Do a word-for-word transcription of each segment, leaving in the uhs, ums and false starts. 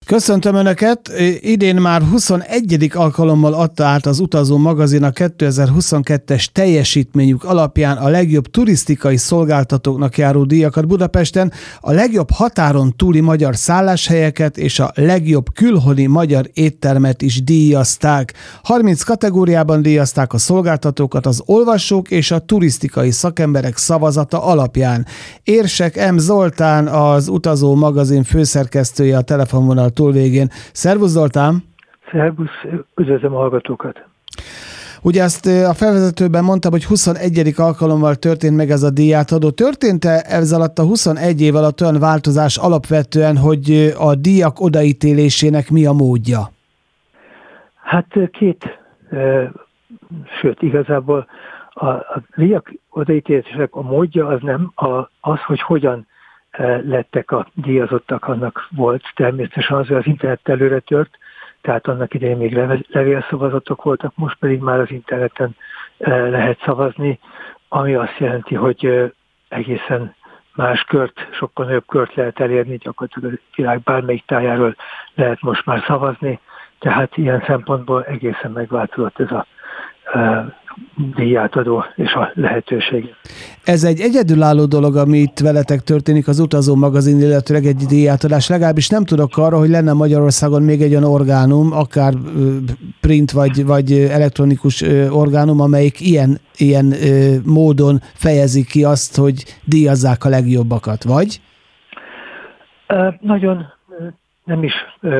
Köszöntöm Önöket! Idén már huszonegyedik alkalommal adta át az Utazó magazin a kétezer-huszonkettes teljesítményük alapján a legjobb turisztikai szolgáltatóknak járó díjakat Budapesten, a legjobb határon túli magyar szálláshelyeket és a legjobb külhoni magyar éttermet is díjazták. harminc kategóriában díjazták a szolgáltatókat az olvasók és a turisztikai szakemberek szavazata alapján. Érsek M. Zoltán, az Utazó magazin főszerkesztője a telefonvonal túlvégén. Szervusz Zoltán! Szervusz, üdvözlöm a hallgatókat! Ugye azt a felvezetőben mondtam, hogy huszonegyedik alkalommal történt meg ez a díjátadó. Történt-e ez alatt a huszonegy év alatt olyan változás alapvetően, hogy a díjak odaítélésének mi a módja? Hát két, sőt igazából a, a díjak odaítélések a módja az nem, a, az, hogy hogyan lettek a díjazottak, annak volt természetesen az, hogy az internet előre tört, tehát annak idején még levélszavazatok voltak, most pedig már az interneten lehet szavazni, ami azt jelenti, hogy egészen más kört, sokkal nagyobb kört lehet elérni, gyakorlatilag a világ bármelyik tájáról lehet most már szavazni, tehát ilyen szempontból egészen megváltozott ez a díjátadó és a lehetőség. Ez egy egyedülálló dolog, ami itt veletek történik, az Utazó magazin, illetőleg egy díjátadás. Legalábbis nem tudok arra, hogy lenne Magyarországon még egy olyan orgánum, akár print vagy, vagy elektronikus orgánum, amelyik ilyen, ilyen módon fejezi ki azt, hogy díjazzák a legjobbakat, vagy? Nagyon nem is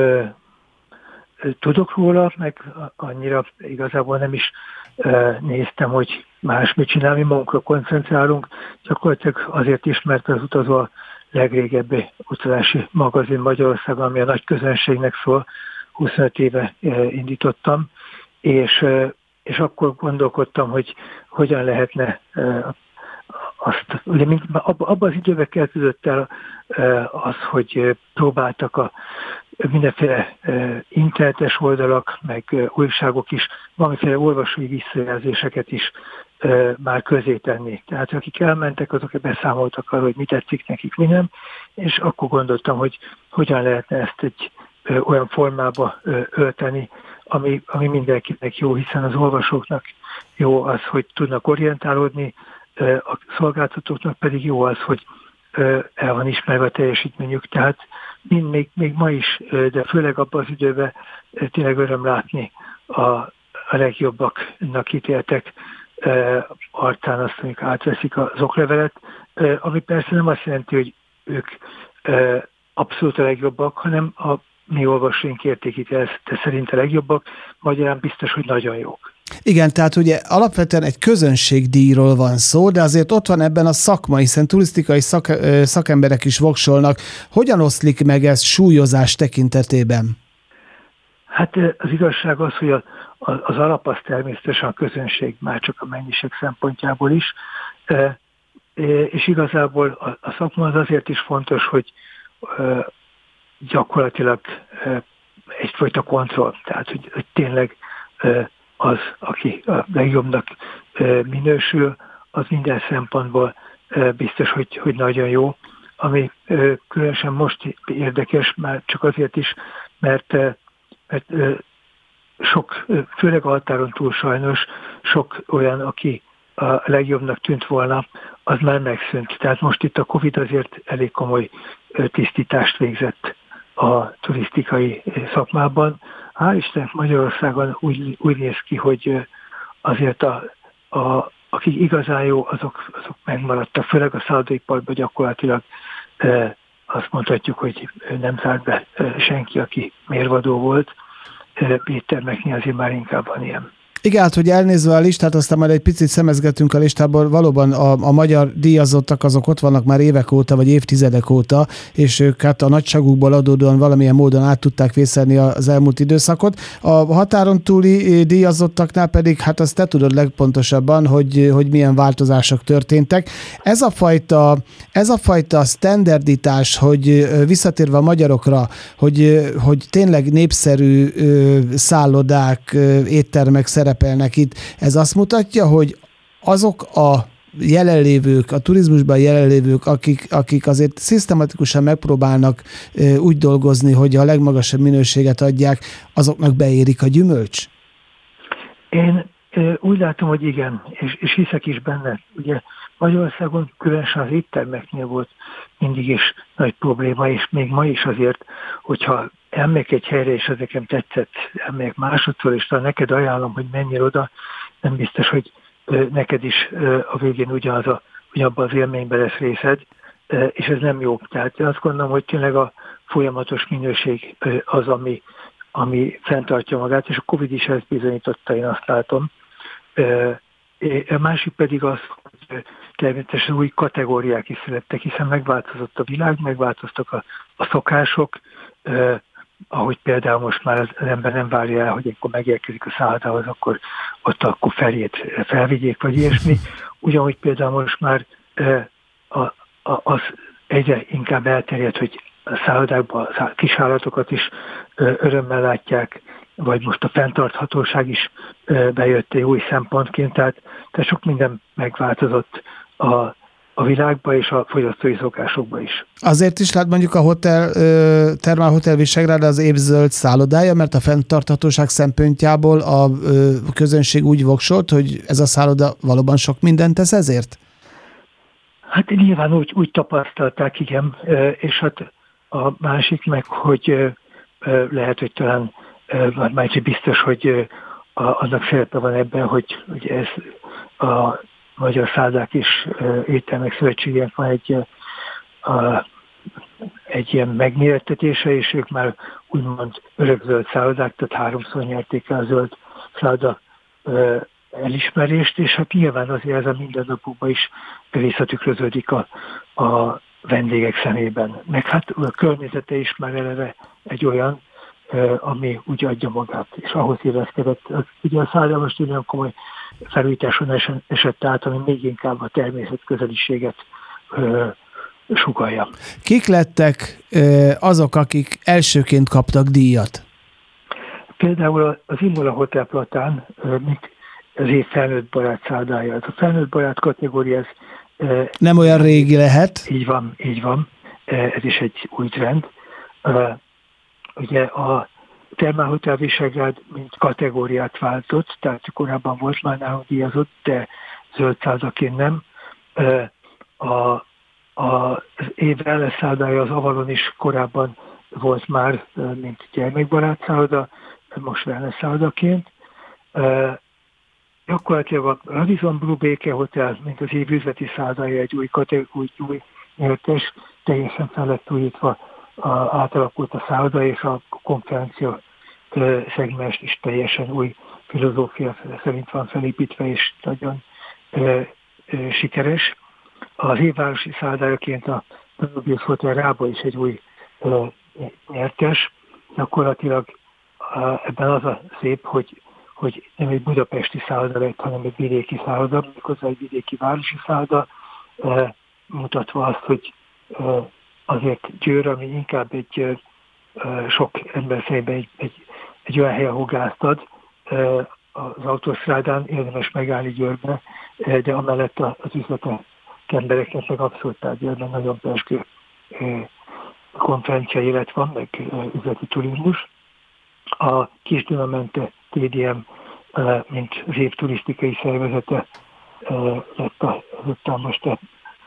tudok róla, meg annyira igazából nem is néztem, hogy más mit csinál, mi magunkra koncentrálunk, gyakorlatilag azért is, mert az Utazó a legrégebbi utazási magazin Magyarországon, ami a nagy közönségnek szól, huszonöt éve indítottam, és, és akkor gondolkodtam, hogy hogyan lehetne azt, ugye abban az időben kezdődött el az, hogy próbáltak a mindenféle internetes oldalak, meg újságok is, valamiféle olvasói visszajelzéseket is már közé tenni. Tehát akik elmentek, azok beszámoltak arról, hogy mi tetszik nekik, mi nem, és akkor gondoltam, hogy hogyan lehetne ezt egy olyan formába ölteni, ami, ami mindenkinek jó, hiszen az olvasóknak jó az, hogy tudnak orientálódni, a szolgáltatóknak pedig jó az, hogy el van ismerve a teljesítményük, tehát mind, még, még ma is, de főleg abban az időben tényleg öröm látni a, a legjobbaknak ítéltek arcán azt, amik átveszik az oklevelet, ami persze nem azt jelenti, hogy ők abszolút a legjobbak, hanem a mi olvasóink értékítélte szerint a legjobbak, magyarán biztos, hogy nagyon jók. Igen, tehát ugye alapvetően egy közönségdíjról van szó, de azért ott van ebben a szakma, hiszen turisztikai szak, szakemberek is voksolnak. Hogyan oszlik meg ez súlyozás tekintetében? Hát az igazság az, hogy a, a, az alap az természetesen a közönség, már csak a mennyiség szempontjából is, e, és igazából a, a szakma az azért is fontos, hogy e, gyakorlatilag e, egyfajta kontroll, tehát hogy, hogy tényleg e, az, aki a legjobbnak minősül, az minden szempontból biztos, hogy, hogy nagyon jó. Ami különösen most érdekes, már csak azért is, mert, mert sok, főleg a határon túl sajnos, sok olyan, aki a legjobbnak tűnt volna, az már megszűnt. Tehát most itt a Covid azért elég komoly tisztítást végzett a turisztikai szakmában. Hál' Istennek Magyarországon úgy, úgy néz ki, hogy azért a, a, akik igazán jó, azok, azok megmaradtak. Főleg a szállodaiparban gyakorlatilag e, azt mondhatjuk, hogy nem zárt be senki, aki mérvadó volt. E, éttermeknél azért már inkább van ilyen. Igen, hát, hogy elnézve a listát, aztán majd egy picit szemezgetünk a listából, valóban a, a magyar díjazottak azok ott vannak már évek óta, vagy évtizedek óta, és ők hát a nagyságukból adódóan valamilyen módon át tudták vészelni az elmúlt időszakot. A határon túli díjazottaknál pedig, hát azt te tudod legpontosabban, hogy, hogy milyen változások történtek. Ez a fajta, ez a fajta standarditás, hogy visszatérve a magyarokra, hogy, hogy tényleg népszerű szállodák, éttermek szerepelnek itt, ez azt mutatja, hogy azok a jelenlévők, a turizmusban jelenlévők, akik, akik azért szisztematikusan megpróbálnak úgy dolgozni, hogy a legmagasabb minőséget adják, azoknak beérik a gyümölcs? Én úgy látom, hogy igen, és, és hiszek is benne. Ugye Magyarországon különösen az éttermeknél volt mindig is nagy probléma, és még ma is azért, hogyha elmegyek egy helyre, és ez nekem tetszett, elmegyek másodszor, és talán neked ajánlom, hogy menjél oda, nem biztos, hogy neked is a végén ugyanaz a, ugyanabban az élményben lesz részed, és ez nem jó. Tehát én azt gondolom, hogy tényleg a folyamatos minőség az, ami, ami fenntartja magát, és a Covid is ezt bizonyította, én azt látom. A másik pedig az, hogy természetesen új kategóriák is születtek, hiszen megváltozott a világ, megváltoztak a, a szokások, eh, ahogy például most már az ember nem várja el, hogy akkor megérkezik a szállodához, akkor ott akkor felét felvigyék, vagy ilyesmi. Ugyanúgy például most már eh, a, a, az egyre inkább elterjedt, hogy a szállodákban a kisállatokat is eh, örömmel látják, vagy most a fenntarthatóság is bejött egy új szempontként, tehát, tehát sok minden megváltozott a, a világban és a fogyasztói szokásokban is. Azért is lát mondjuk a hotel, Thermal Hotel Visegrád az év zöld szállodája, mert a fenntarthatóság szempontjából a közönség úgy voksolt, hogy ez a szálloda valóban sok mindent tesz ezért? Hát nyilván úgy, úgy tapasztalták, igen, és hát a másik meg, hogy lehet, hogy talán már csak biztos, hogy a, annak szerepe van ebben, hogy, hogy ez a Magyar Szállodák és Éttermek Szövetségének van egy, a, egy ilyen megmérettetése, és ők már úgymond örökzöld szállodák, tehát háromszor nyerték el a zöld szálloda elismerést, és hát nyilván azért ez a mindennapokban is visszatükröződik a, a vendégek szemében. Meg hát a környezete is már eleve egy olyan, ami úgy adja magát, és ahhoz illeszkedett. Ugye a szálloda most nagyon komoly felújításon esett át, ami még inkább a természet közeliséget ö, sugallja. Kik lettek ö, azok, akik elsőként kaptak díjat? Például az Imola Hotel Platán, mint az év felnőtt barát szállodája. Ez a felnőtt barát kategória, ez ö, nem olyan régi lehet. Így van, így van. Ez is egy új trend. Ugye a Thermal Hotel Visegrád mint kategóriát váltott, tehát korábban volt már nálunk díjazott, de zöld szállodaként nem. A, a, az év wellness szállodája, az Avalon is korábban volt már, mint gyermekbarát szálloda, most wellness szállodaként. Gyakorlatilag a Radisson Blu Béke Hotel, mint az év üzleti szállodája, egy új kategóriai, új nyertes, teljesen fel lett újítva, A, átalakult a szálloda, és a konferencia szegmens is teljesen új filozófia szerint van felépítve, és nagyon ö, ö, sikeres. Az évvárosi szállodájaként a Panobius Hotel Rába is egy új ö, nyertes. Gyakorlatilag ö, ebben az a szép, hogy, hogy nem egy budapesti szálloda lett, hanem egy vidéki szálloda, méghozzá egy vidéki városi szálloda, ö, mutatva azt, hogy ö, azért Győr, ami inkább egy uh, sok ember fejében egy, egy, egy olyan hely, ahol gázt ad, uh, az autósztrádán érdemes megállni Győrbe, uh, de amellett az üzletek embereknek meg abszolút tárgyalban nagyon pezsgő uh, konferencia élet van, meg uh, üzleti turizmus. A Kis-Dunamente té dé em, uh, mint az év turisztikai szervezete uh, lett a, azután most a,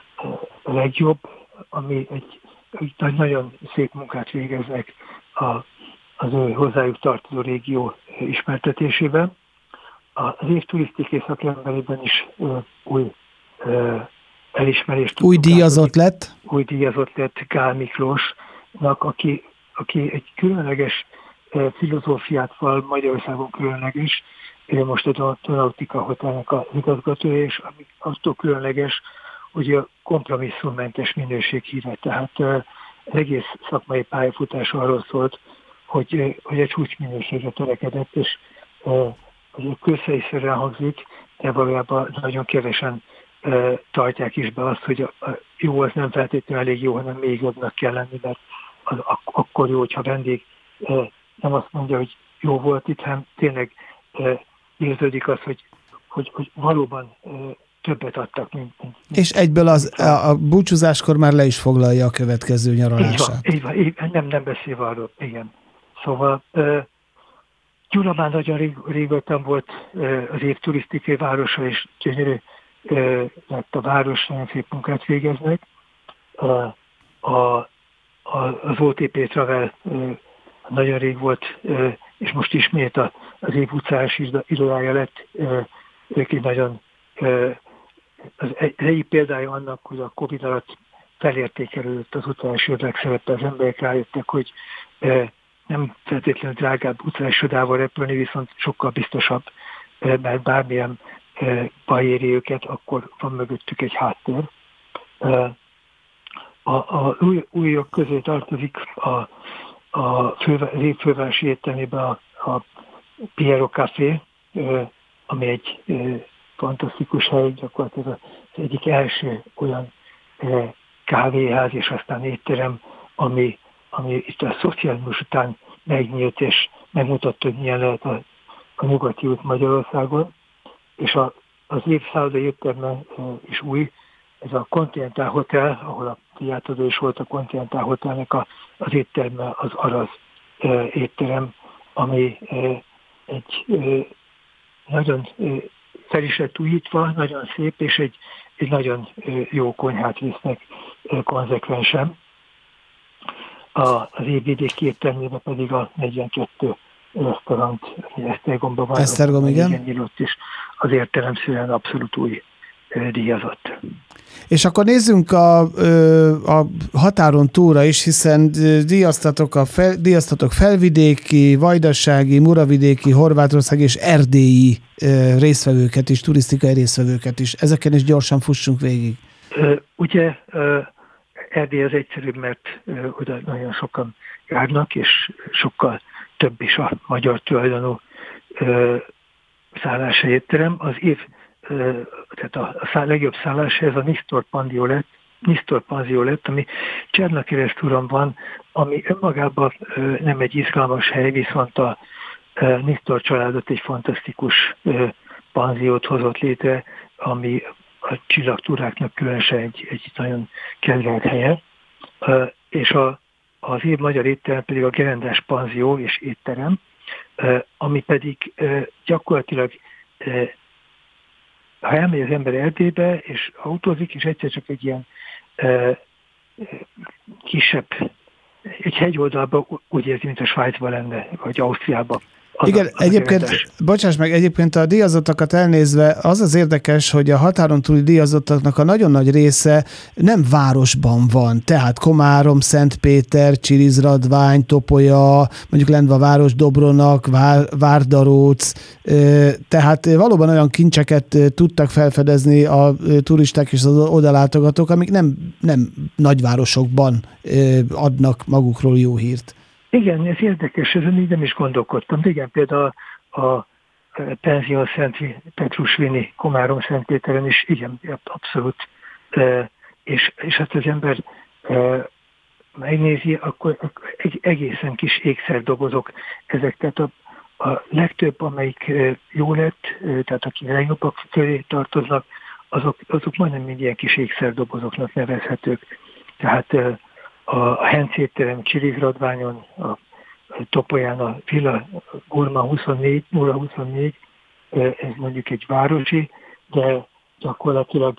a legjobb, ami egy egy nagyon szép munkát végeznek a, az ő hozzájuk tartozó régió ismertetésében. Az év turisztikai szakemberében is ö, új ö, elismerést. Új díjazott lett? Új díjazott lett Gál Miklósnak, aki, aki egy különleges ö, filozófiát val, Magyarországon különleges. Ő most a Donautica Hotelnek az igazgatója, és ami attól különleges, hogy a kompromisszummentes minőség híve. Tehát az egész szakmai pályafutás arról szólt, hogy, hogy a csúcsminőségre törekedett, és hogy közszerűen hangzik, de valójában nagyon kevesen tartják is be azt, hogy a jó az nem feltétlenül elég jó, hanem még jobbnak kell lenni, mert az akkor jó, hogyha vendég nem azt mondja, hogy jó volt itt, hanem tényleg érződik az, hogy, hogy, hogy valóban többet adtak, mint... mint és egyből az, a, a búcsúzáskor már le is foglalja a következő nyaralását. Így van, így van, nem, nem beszélve arról, igen. Szóval uh, Gyula már nagyon rég, régóta volt uh, az év turisztikai városa, és gyönyörű uh, lett a város, nagyon szép munkát végeznek. Uh, a, a, az o té pé Travel uh, nagyon rég volt, uh, és most ismét a, az év utcás irodája lett. Uh, ők egy nagyon uh, az egyik példája annak, hogy a Covid alatt felértékelődött az utcás legszerepe, az emberek rájöttek, hogy uh, nem feltétlenül drágább utcás irodával repülni, viszont sokkal biztosabb, uh, mert bármilyen uh, baj éri őket, akkor van mögöttük egy háttér. Uh, a, a új, újak közé tartozik a, a fővárosi éttermében a, a Piero Café, uh, ami egy uh, fantasztikus hely, gyakorlatilag az egyik első olyan uh, kávéház és aztán étterem, ami, ami itt a szocializmus után megnyílt és megmutatta, hogy milyen lehet a, a nyugati út Magyarországon, és a, az évszázadi étterme uh, is új, ez a Continental Hotel, ahol a fiátodó is volt a Continental Hotelnek a, az étterme, az Araz uh, étterem, ami uh, egy uh, nagyon uh, fel is lett újítva, nagyon szép, és egy, egy nagyon uh, jó konyhát visznek uh, konzekvensen. A, az évvidéki éttermében pedig a negyvenkettő restaurant, Esztergomban van. Esztergom, igen. igen. Ott is az értelemszerűen abszolút új uh, díjazott. És akkor nézzünk a, a határon túlra is, hiszen díjaztatok, a fel, díjaztatok felvidéki, vajdasági, muravidéki, horvátországi és erdélyi résztvevőket is, turisztikai résztvevőket is. Ezeken is gyorsan fussunk végig. Ugye Erdély az egyszerűbb, mert oda nagyon sokan járnak, és sokkal több is a magyar tulajdonú szálláshely étterem. Az év tehát a, a szá, legjobb szálláshely ez a Nisztor Panzió lett, Nisztor Panzió lett, ami Csernakeresztúron van, ami önmagában nem egy izgalmas hely, viszont a Nisztor családot egy fantasztikus panziót hozott létre, ami a csillagtúráknak különösen egy, egy nagyon kedvelt helye. És a, az év magyar étterem pedig a Gerendás Panzió és étterem, ami pedig gyakorlatilag ha elmegy az ember Erdélybe, és autózik, és egyszer csak egy ilyen uh, kisebb, egy hegyoldalban úgy érzi, mint a Svájcban lenne, vagy Ausztriában. Az Igen, a, az egyébként, érdekes. bocsáss meg, egyébként a díjazottakat elnézve az az érdekes, hogy a határon túli díjazottaknak a nagyon nagy része nem városban van. Tehát Komárom, Szentpéter, Csirizradvány, Topolya, mondjuk Lendva város, Dobronak, Vár, Várdaróc. Tehát valóban olyan kincseket tudtak felfedezni a turisták és az odalátogatók, amik nem, nem nagyvárosokban adnak magukról jó hírt. Igen, ez érdekes, ezen így nem is gondolkodtam. De igen, például a, a Penzion Szent Petrusvini Komárom Szentpéteren is, igen, abszolút. E, és, és hát az ember e, megnézi, akkor egészen kis ékszerdobozok ezek. Tehát a, a legtöbb, amelyik jó lett, tehát akik legjobbak köré tartoznak, azok, azok majdnem mind ilyen kis ékszerdobozoknak nevezhetők. Tehát a Henc étterem Csirizradványon, a Topolyán a Villa Gurma huszonnégy, nulla huszonnégy, ez mondjuk egy városi, de gyakorlatilag...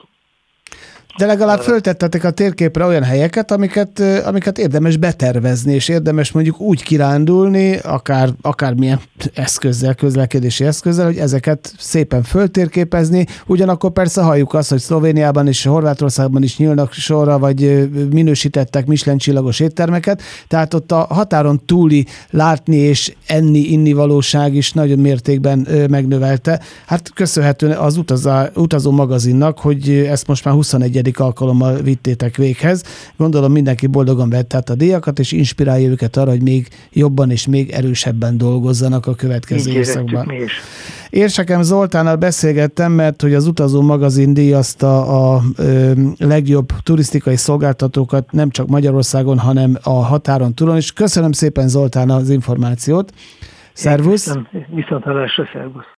De legalább föltettetek a térképre olyan helyeket, amiket, amiket érdemes betervezni, és érdemes mondjuk úgy kirándulni, akár, akármilyen eszközzel, közlekedési eszközzel, hogy ezeket szépen föltérképezni. Ugyanakkor persze halljuk azt, hogy Szlovéniában és Horvátországban is nyílnak sorra, vagy minősítettek Michelin csillagos éttermeket, tehát ott a határon túli látni és enni, inni valóság is nagyon mértékben megnövelte. Hát köszönhetően az utazó, utazó magazinnak, hogy ezt most már huszonegyedik alkalommal vittétek véghez. Gondolom mindenki boldogan vette át a díjakat, és inspirálja őket arra, hogy még jobban és még erősebben dolgozzanak a következő évszakban. Érsekem Zoltánnal beszélgettem, mert hogy az Utazó magazin díjazta a, a ö, legjobb turisztikai szolgáltatókat nem csak Magyarországon, hanem a határon túlon, és köszönöm szépen Zoltán az információt. Szervusz! Viszont hallásra, szervusz!